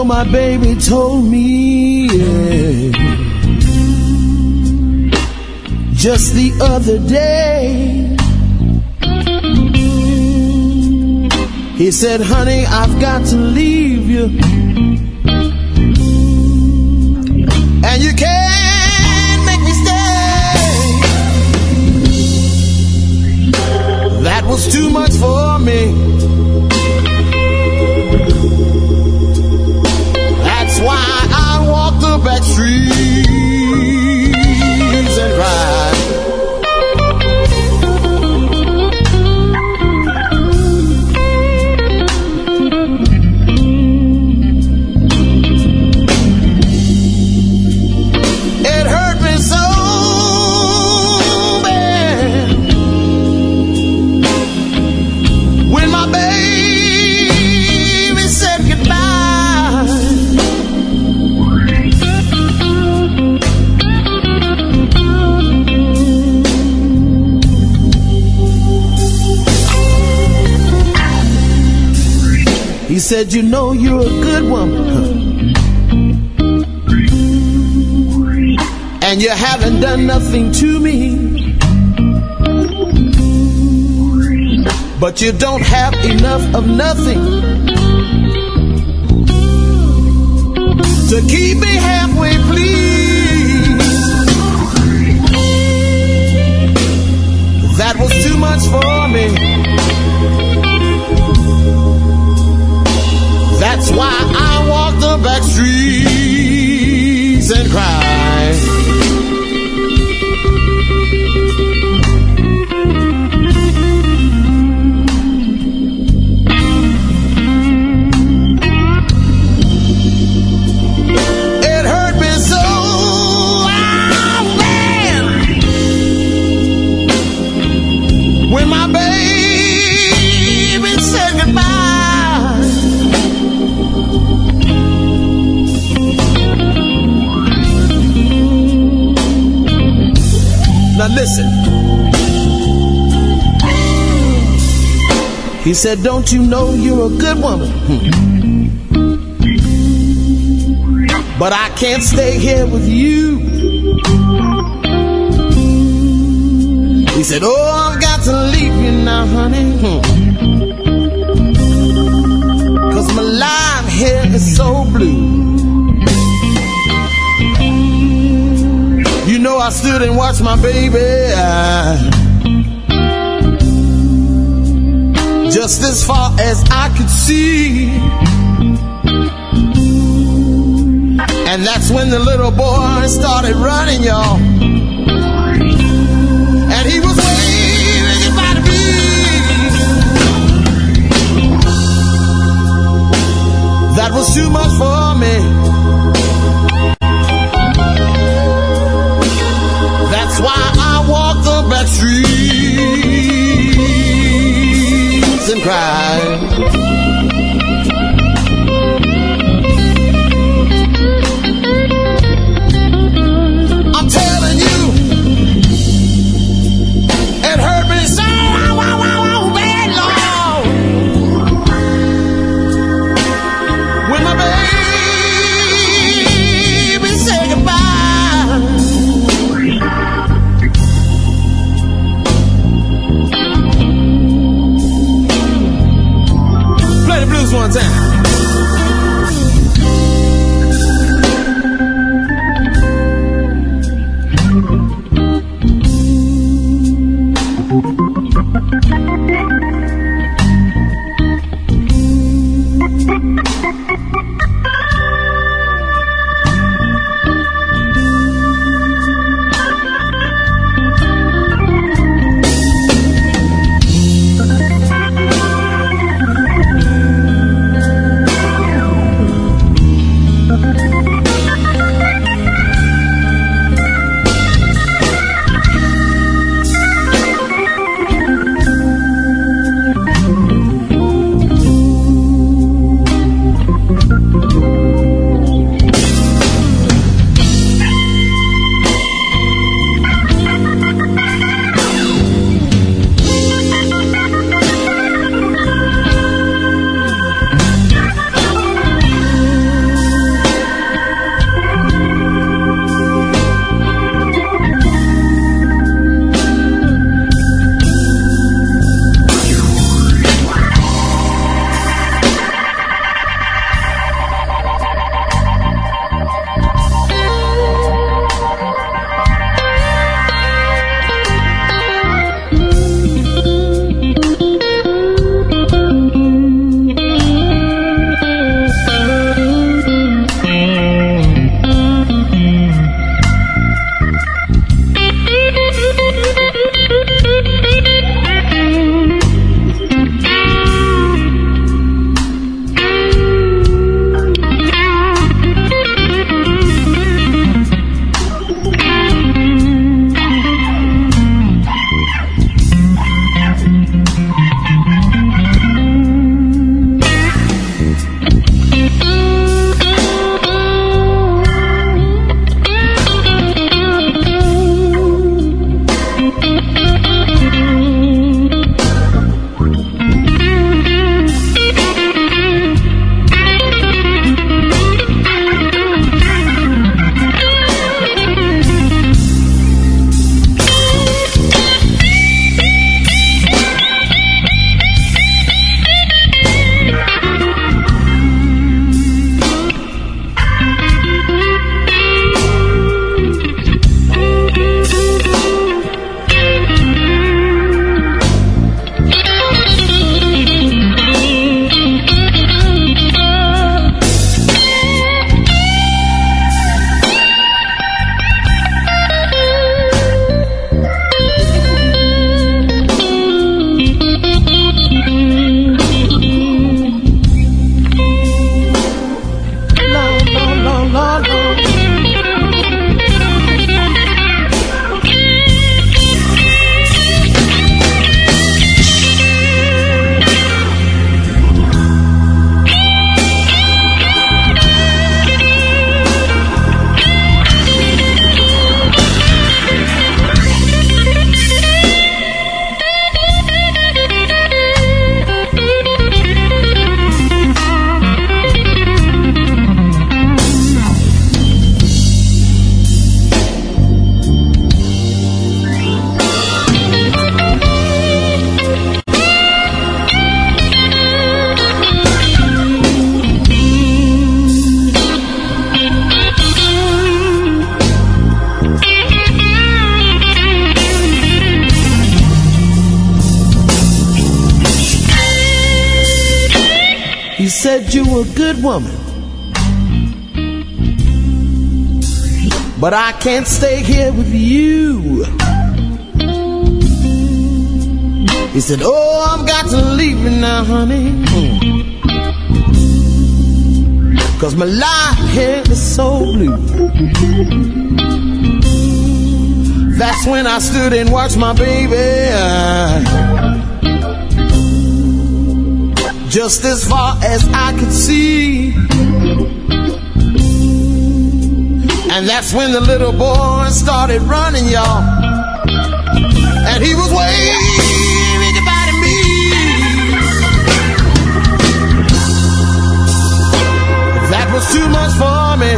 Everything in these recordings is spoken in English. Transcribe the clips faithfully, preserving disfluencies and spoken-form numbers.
my baby told me, yeah, just the other day. He said, honey, I've got to leave you, and you can't make me stay. That was too much for me. That's why I walked the back streets and cried. He said, you know you're a good woman, and you haven't done nothing to me, but you don't have enough of nothing to keep me halfway pleased. That was too much for me. That's why I walk the back streets and cry. It hurt me so, oh man, when my baby said goodbye. Now listen. He said, don't you know you're a good woman? Hmm. But I can't stay here with you. He said, oh, I've got to leave you now, honey. Hmm. Cause my life here is so blue. You know I stood and watched my baby uh, just as far as I could see. And that's when the little boy started running, y'all. And he was waving goodbye to me. That was too much for me. That's why I walk the back streets and cry. I'm telling you, it hurt me so bad, Lord, when my baby said goodbye. You said you were a good woman, but I can't stay here with you. He said, oh, I've got to leave you now, honey, mm. 'Cause my life here is so blue. That's when I stood and watched my baby, uh, just as far as I could see. And that's when the little boy started running, y'all. And he was waving goodbye to me. That was too much for me.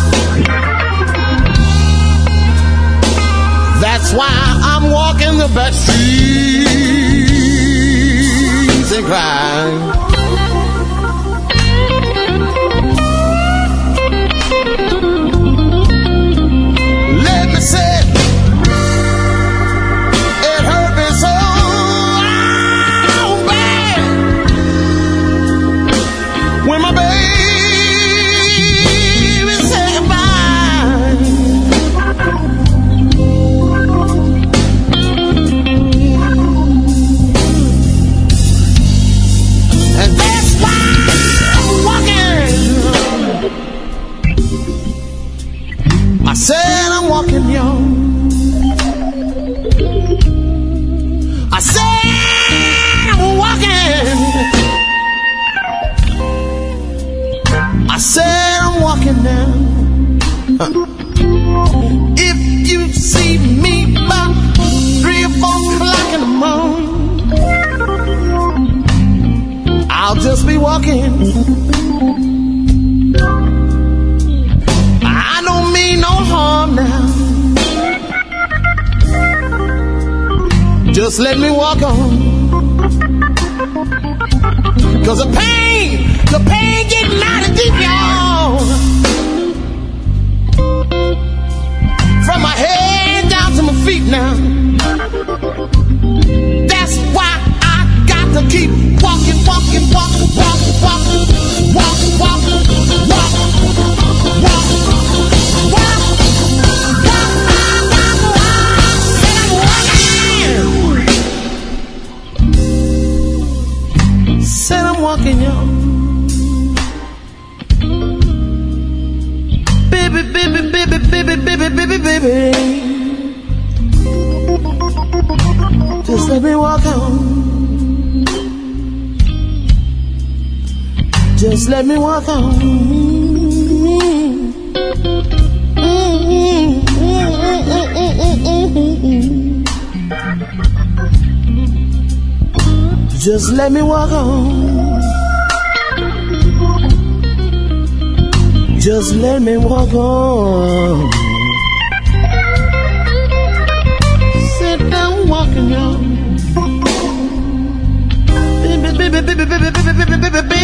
That's why I'm walking the back streets and crying. Let me say, it hurt me so bad when my baby said goodbye. And that's why I'm walking. I said I'm walking, y'all. I said I'm walking. I said I'm walking now. Huh. If you see me about three or four o'clock in the morning, I'll just be walking. I don't mean no harm now. Just let me walk on. 'Cause the pain, the pain getting mighty deep, y'all. From my head down to my feet now. That's why I got to keep walking, walking, walking, walking, walking, walking, walking, walking, walking, walking. Said I'm walking, y'all. Baby, baby, baby, baby, baby, baby, baby. Just let me walk on. Just let me walk on. Just let me walk on. Just let me walk on. Sit down walking, y'all. Baby, baby, baby, baby, baby, baby, baby, baby.